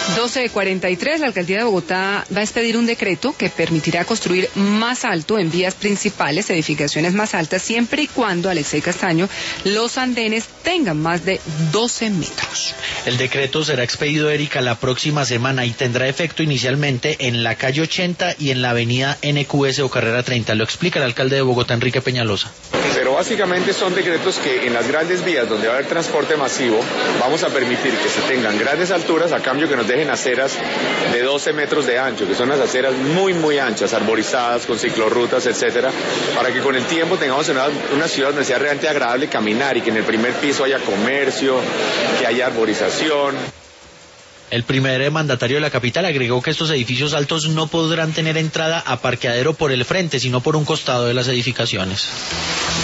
12:43, la Alcaldía de Bogotá va a expedir un decreto que permitirá construir más alto en vías principales, edificaciones más altas, siempre y cuando, Alexei Castaño, los andenes tengan más de 12 metros. El decreto será expedido, Erika, la próxima semana y tendrá efecto inicialmente en la calle 80 y en la avenida NQS o carrera 30. Lo explica el alcalde de Bogotá, Enrique Peñalosa. Pero básicamente son decretos que en las grandes vías donde va a haber transporte masivo vamos a permitir que se tengan grandes alturas a cambio que nos dejen aceras de 12 metros de ancho, que son las aceras muy anchas, arborizadas, con ciclorrutas, etcétera, para que con el tiempo tengamos una ciudad donde sea realmente agradable caminar y que en el primer piso haya comercio, que haya arborización. El primer mandatario de la capital agregó que estos edificios altos no podrán tener entrada a parqueadero por el frente, sino por un costado de las edificaciones.